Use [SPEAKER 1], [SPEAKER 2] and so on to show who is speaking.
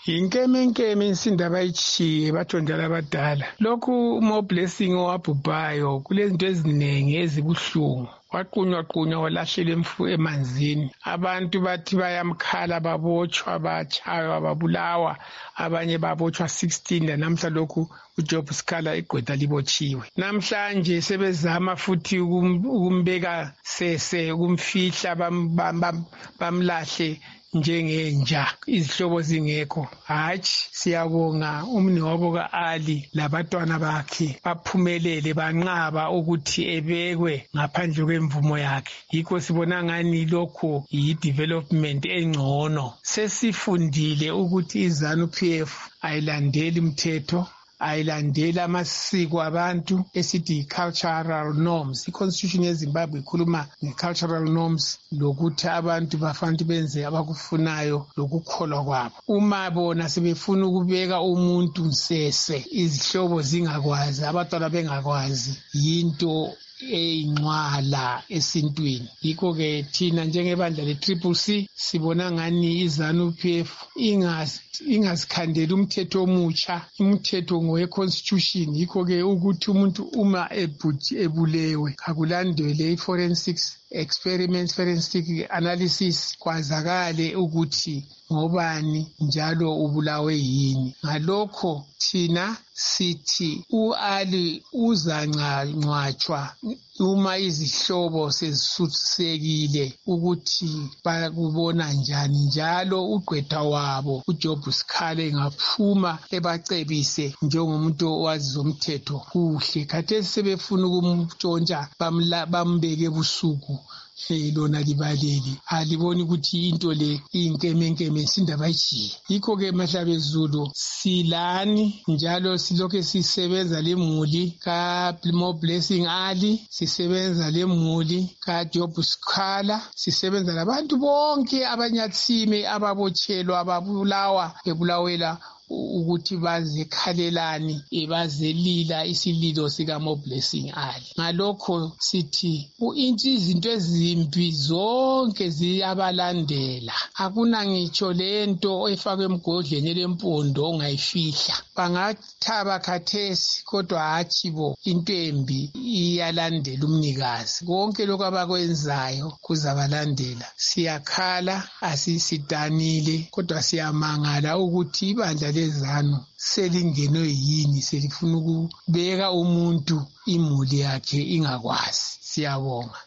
[SPEAKER 1] Inkemenkeme insinda bayitshiye bathondala abadala. Lokhu uMoblessing owabhubhayo kulezinto eziningi ezibuhlungu. Waqunywaqunywa walahlela emanzini. Abantu bathi bayamkhala, babotshwa, batshaywa, babulawa. Abanye babotshwa 16 lanamhla lokhu uJob Sikhala igqwetha libotshiwe. Namhlanje sebezama futhi ukumbeka sese, ukumfihla, bamlahle njengenja, izihlobo zingekho. Hatshi, siyabonga umnewabo ka-Ali labatwana bakhe baphumelele banqaba ukuthi ebekwe ngaphandle kwemvumo yakhe. Yikho sibona ngani lokho yi-development engcono. Sesifundile ukuthi iZANU-PF ayilandeli umthetho, ayilandeli amasiko abantu esithi cultural norms. I-Constitution yeZimbabwe ikhuluma nge-cultural norms lokuthi abantu bafanele benze abakufunayo lokukholwa kwabo. Uma bona sebefuna ukubeka umuntu nsese, izihlobo zingakwazi, abantwana bengakwazi, yinto eyinqwala esintwini. Yikho-ke thina njengebandla le-CCC sibona ngani iZANU-PF ingazikhandeli umthetho omutsha. Umthetho ngowe-Constitution. Yikho-ke ukuthi umuntu uma ebulewe akulandele i-forensic analysis kwazakale ukuthi ngobani njalo ubulawe yini. Ngalokho thina sithi u-Ali uzangcwatshwa uma izihlobo sezisusekile ukuthi bakubona njani, njalo ugqwetha wabo uJob Sikhala engaphuma ebacebise njengomuntu owazi zomthetho kuhle. Khathesi sebefuna ukumtshontsha bambeke ebusuku, lona libaleli aliboni ukuthi into le iyinkemenkeme insinda bayitshiye. Yikho-ke Mahlabezulu silani njalo silokhe sisebenza lemuli kaMoblessing Ali, sisebenza lemuli kaJob Sikhala, sisebenza labantu bonke abanyathime ababotshelwa, ababulawa bebulawela ukuthi bazekhalelani, bazelila isililo sikaMoblessing Ali. Ngalokho sithi izinto ezimbi zonke ziyabalandela. Akuna ngitsho lento efakwe emgodleni elempondo ongayifihla. Bangathaba khathesi kodwa hatshi bo, into embi iyalandela umnikazi. Konke lokho abakwenzayo kuzabalandela. Siyakhala, asisidanile, kodwa siyamangala ukuthi ibandla leZANU selingenwe yini, selifuna ukubeka umuntu imuli yakhe ingakwazi. Siyabonga.